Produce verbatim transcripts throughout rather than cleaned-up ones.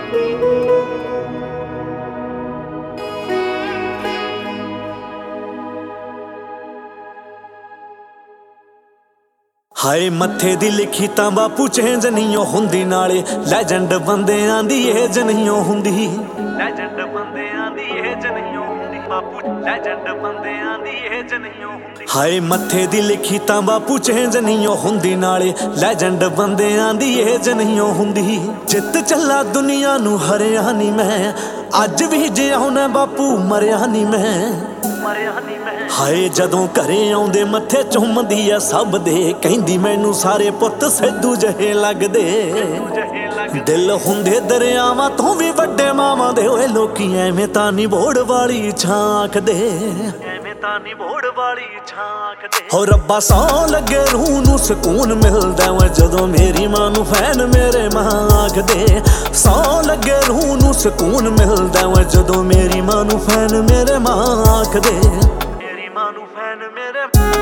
हाय मत्थे दी लिखी तां बापू चेंज नहीं हुंदी, नाले लैजेंड बंदियां दी एज नहीं हुंदी। लैजेंड बंदियां दी एज नहीं हुंदी बापू, लैजेंड बंदियां दी एज नहीं हुंदी। हाय मत्थे दी लिखी तां बापू चेंज नहीं हुंदी, नाले लैजेंड बंदियां दी एज नहीं हुंदी। जित चला दुनिया नू हरिया नी मैं, अज भी जिउना बापू मरिया नी मैं, मरिया नी मैं। हाय जदों घरे आउंदे मत्थे चुमदी आ सब दे, कहंदी मैनू सारे पुੱਤ सिद्धू जहे लगदे। दिल हुंदे दरियावां तों भी वड्डे मावां दे, ओए लोकी एवें तां नी बोड़ वाली छां आखदे, एवें तां नी बोड़ वाली छां आखदे। हो रब्बा सौ लगे रूह नू सकून मिलदा वे जदों मेरी मां नू फैन मेरे मां आखदे। सौ लगे रूह नू सकून मिलदा वे जदों मेरी मां नू फैन मेरे मां आखदे। मेरी मां नू फैन मेरे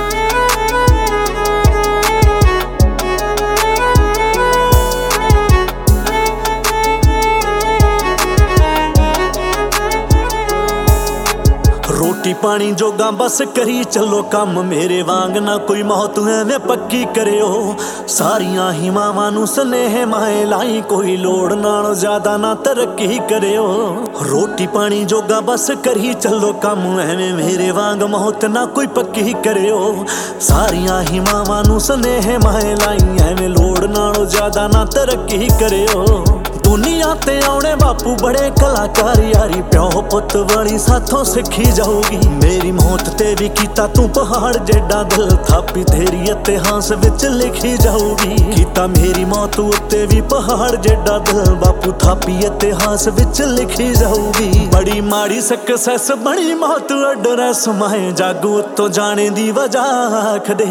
रोटी पानी जोगा बस करी चलो कम, मेरे वांग ना कोई मौत एवें पक्की करियो। सारियां ही मावां नू स्नेह माए लाई, कोई लोड़ नालों ज्यादा ना तरक्की करियो। रोटी पानी जोगा बस करी चलो कम, एवें मेरे वांग मौत ना कोई पक्की करियो। सारियां ही मावां नू स्नेह माए लाई, एवें लोड़ नालों ज्यादा ना तरक्की करियो। दुनिया ते आउणे बापू बड़े कलाकार यारी, प्यो पुत वाली साथों सिखी जाऊगी। मेरी मौत ते भी कीता तू पहाड़ जेडा दिल, थापी तेरी इतिहास विच लिखी जाऊगी। कीता मेरी मौत उत्ते भी पहाड़ जेडा दिल, बापू थापी इतिहास विच लिखी जाऊगी। बड़ी माड़ी सक्सेस बड़ी मौत एड्रेस, माए जागू उत्तों जाने दी वजह आखदे।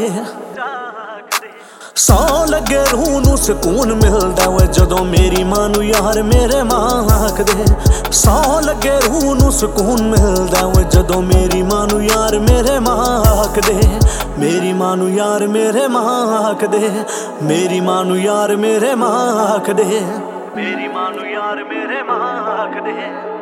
सौ लगे रूह नू सकून मिलदा वे जदों मेरी मां नू यार मेरे मां आखदे। सौ लगे रूह नू सकून मिलदा वे जदों मेरी मां नू यार मेरे मां आखदे। मेरी मां नू यार मेरे मां आखदे, मेरी मां नू यार मेरे मां आखदे, मेरी मां नू यार मेरे मां आखदे।